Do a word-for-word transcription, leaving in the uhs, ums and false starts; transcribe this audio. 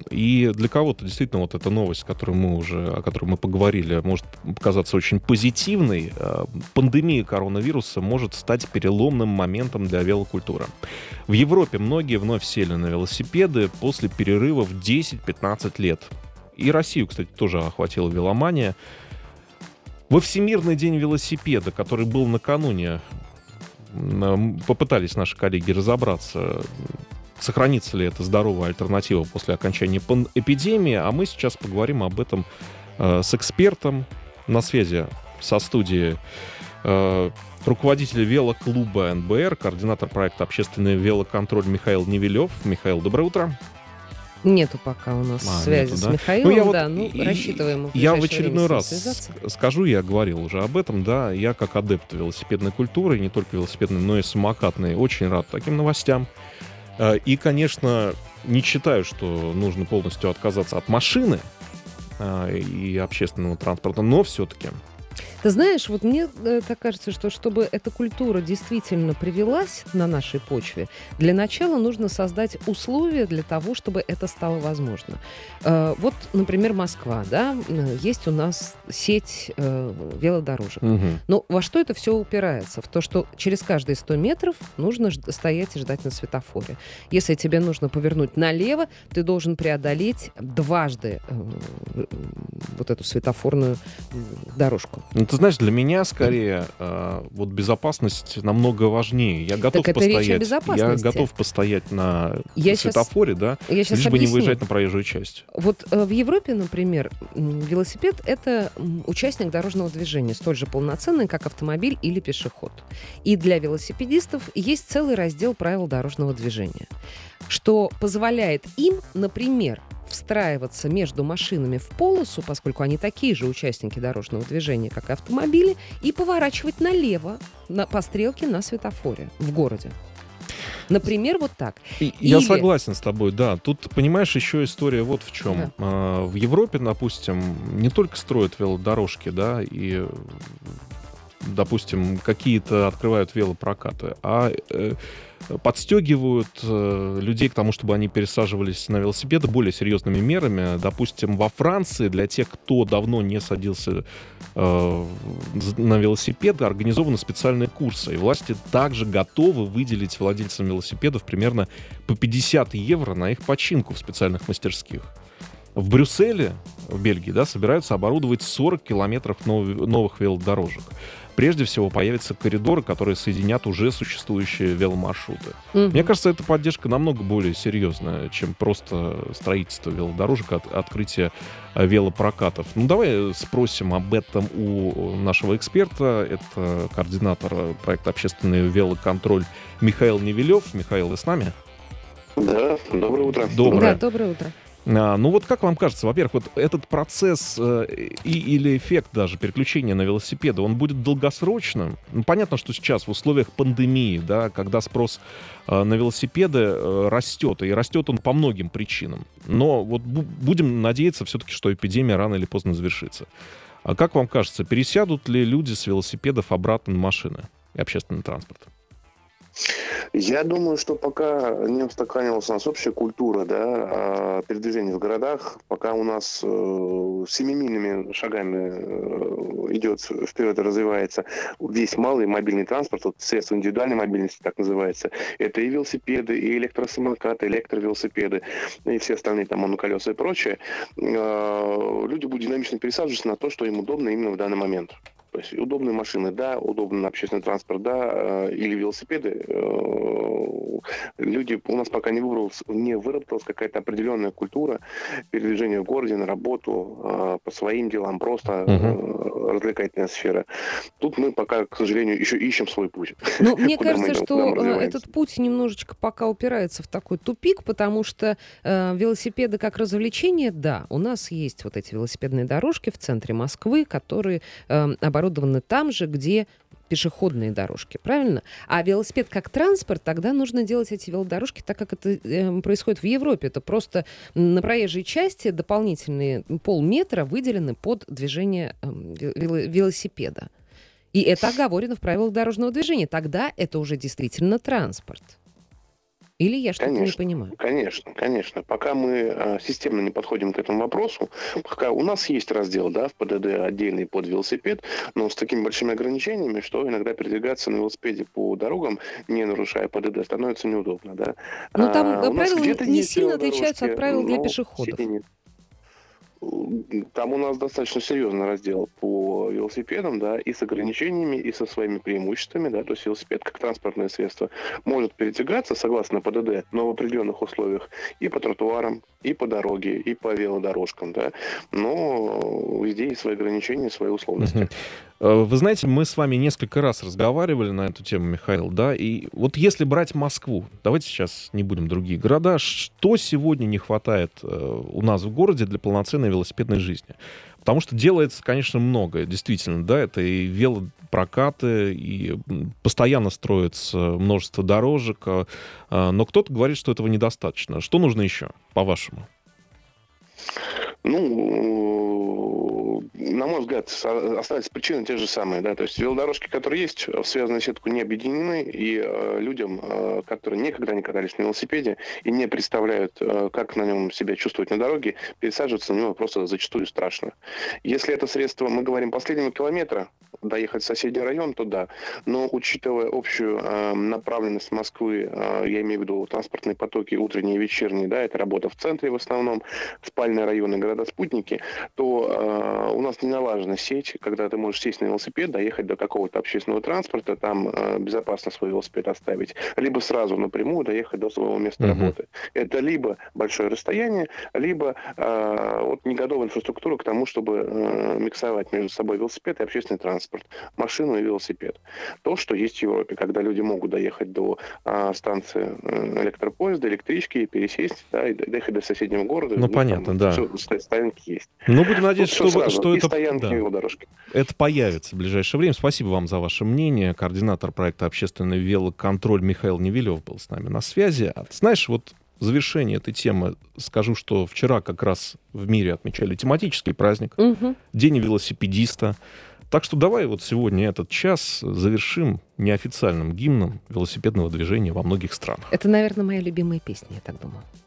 И для кого-то действительно вот эта новость, которую мы уже, о которой мы поговорили, может показаться очень позитивной. Пандемия коронавируса может стать переломным моментом для велокультуры. В Европе многие вновь сели на велосипеды после перерыва в десять-пятнадцать лет. И Россию, кстати, тоже охватила веломания. Во Всемирный день велосипеда, который был накануне, попытались наши коллеги разобраться, сохранится ли эта здоровая альтернатива после окончания эпидемии. А мы сейчас поговорим об этом э, с экспертом. На связи со студией э, руководитель велоклуба эн бэ эр, координатор проекта «Общественный велоконтроль» Михаил Невелев. Михаил, доброе утро. Нету пока у нас а, связи нету, с да? Михаилом, ну, я да, вот, ну, и, рассчитываем. В я в очередной раз скажу, я говорил уже об этом, да, я как адепт велосипедной культуры, не только велосипедной, но и самокатной, очень рад таким новостям. И, конечно, не считаю, что нужно полностью отказаться от машины и общественного транспорта, но все-таки... Ты знаешь, вот мне э, так кажется, что чтобы эта культура действительно привилась на нашей почве, для начала нужно создать условия для того, чтобы это стало возможно. Э, вот, например, Москва, да, есть у нас сеть э, велодорожек. Угу. Но во что это все упирается? В то, что через каждые сто метров нужно ж- стоять и ждать на светофоре. Если тебе нужно повернуть налево, ты должен преодолеть дважды э, вот эту светофорную дорожку. Ну, ты знаешь, для меня скорее э, вот безопасность намного важнее. Я готов так это постоять. речь о безопасности. Я готов постоять на я светофоре, щас, да, я лишь бы объясню. не выезжать на проезжую часть. Вот э, в Европе, например, велосипед — это участник дорожного движения, столь же полноценный, как автомобиль или пешеход. И для велосипедистов есть целый раздел правил дорожного движения, что позволяет им, например, встраиваться между машинами в полосу, поскольку они такие же участники дорожного движения, как и автомобили, и поворачивать налево на, по стрелке на светофоре в городе. Например, вот так. И, Или... Я согласен с тобой, да. Тут, понимаешь, еще история вот в чем. Да. А, в Европе, допустим, не только строят велодорожки, да, и, допустим, какие-то открывают велопрокаты, а э, подстегивают э, людей к тому, чтобы они пересаживались на велосипеды более серьезными мерами. Допустим, во Франции для тех, кто давно не садился э, на велосипед, организованы специальные курсы. И власти также готовы выделить владельцам велосипедов примерно по пятьдесят евро на их починку в специальных мастерских. В Брюсселе, в Бельгии, да, собираются оборудовать сорок километров нов- новых велодорожек. Прежде всего появятся коридоры, которые соединят уже существующие веломаршруты. Угу. Мне кажется, эта поддержка намного более серьезная, чем просто строительство велодорожек, от, открытие велопрокатов. Ну, давай спросим об этом у нашего эксперта. Это координатор проекта «Общественный велоконтроль» Михаил Невелев. Михаил, вы с нами? Да, доброе утро. Доброе. Да, доброе утро. А, ну вот как вам кажется, во-первых, вот этот процесс э, и, или эффект даже переключения на велосипеды, он будет долгосрочным? Ну, понятно, что сейчас в условиях пандемии, да, когда спрос э, на велосипеды э, растет, и растет он по многим причинам. Но вот бу- будем надеяться все-таки, что эпидемия рано или поздно завершится. А как вам кажется, пересядут ли люди с велосипедов обратно на машины и общественный транспорт? Я думаю, что пока не устаканилась у нас общая культура, да, передвижения в городах, пока у нас э, семимильными шагами э, идет вперед и развивается весь малый мобильный транспорт, вот средства индивидуальной мобильности, так называется, это и велосипеды, и электросамокаты, электровелосипеды, и все остальные там моноколеса и прочее, э, люди будут динамично пересаживаться на то, что им удобно именно в данный момент. То есть удобные машины, да, удобный общественный транспорт, да, или велосипеды. Люди, у нас пока не выработалась, не выработалась какая-то определенная культура передвижения в городе, на работу, по своим делам, просто uh-huh. развлекательная сфера. Тут мы пока, к сожалению, еще ищем свой путь. Ну, мне кажется, что этот путь немножечко пока упирается в такой тупик, потому что э, велосипеды как развлечение, да, у нас есть вот эти велосипедные дорожки в центре Москвы, которые э, оборудованы там же, где пешеходные дорожки, правильно? А велосипед как транспорт, тогда нужно делать эти велодорожки так, как это э, происходит в Европе. Это просто на проезжей части дополнительные полметра выделены под движение э, велосипеда. И это оговорено в правилах дорожного движения. Тогда это уже действительно транспорт. Или я что-то не Конечно, понимаю? конечно, конечно. Пока мы а, системно не подходим к этому вопросу, пока у нас есть раздел, да, в ПДД отдельный под велосипед, но с такими большими ограничениями, что иногда передвигаться на велосипеде по дорогам, не нарушая ПДД, становится неудобно, да. Ну, там А, э, у нас правила где-то не есть сильно отличаются от велодорожки, правил для но пешеходов. сети нет. Там у нас достаточно серьезный раздел по велосипедам, да, и с ограничениями, и со своими преимуществами, да, то есть велосипед как транспортное средство может передвигаться согласно ПДД, но в определенных условиях и по тротуарам, и по дороге, и по велодорожкам, да, но везде есть свои ограничения, свои условности. Мгм. Э, Вы знаете, мы с вами несколько раз разговаривали на эту тему, Михаил, да, и вот если брать Москву, давайте сейчас не будем другие города, что сегодня не хватает э, у нас в городе для полноценной велосипедной жизни? Потому что делается, конечно, многое, действительно, да, это и велопрокаты, и м, постоянно строится множество дорожек, а, а, но кто-то говорит, что этого недостаточно. Что нужно еще, по-вашему? Ну, на мой взгляд, со- остались причины те же самые, да, то есть велодорожки, которые есть, в связанную сетку не объединены, и э, людям, э, которые никогда не катались на велосипеде и не представляют, э, как на нем себя чувствовать на дороге, пересаживаться на него просто зачастую страшно. Если это средство, мы говорим, последнего километра, доехать в соседний район, то да, но учитывая общую э, направленность Москвы, э, я имею в виду транспортные потоки утренние и вечерние, да, это работа в центре в основном, спальные районы, города-спутники, то э, у нас не налажена сеть, когда ты можешь сесть на велосипед, доехать до какого-то общественного транспорта, там э, безопасно свой велосипед оставить, либо сразу напрямую доехать до своего места Мгм. работы. Это либо большое расстояние, либо э, вот не готова инфраструктура к тому, чтобы э, миксовать между собой велосипед и общественный транспорт, машину и велосипед. То, что есть в Европе, когда люди могут доехать до э, станции э, электропоезда, электрички, пересесть, да, и доехать до соседнего города, Ну, у них там понятно, да. все, стоянки есть. Ну, будем Тут надеяться, все что, сразу, что и это, стоянки, и да, велодорожки. это появится в ближайшее время. Спасибо вам за ваше мнение. Координатор проекта «Общественный велоконтроль» Михаил Невилев был с нами на связи. А ты знаешь, вот в завершение этой темы скажу, что вчера как раз в мире отмечали тематический праздник, Мгм. День велосипедиста. Так что давай вот сегодня этот час завершим неофициальным гимном велосипедного движения во многих странах. Это, наверное, моя любимая песня, я так думаю.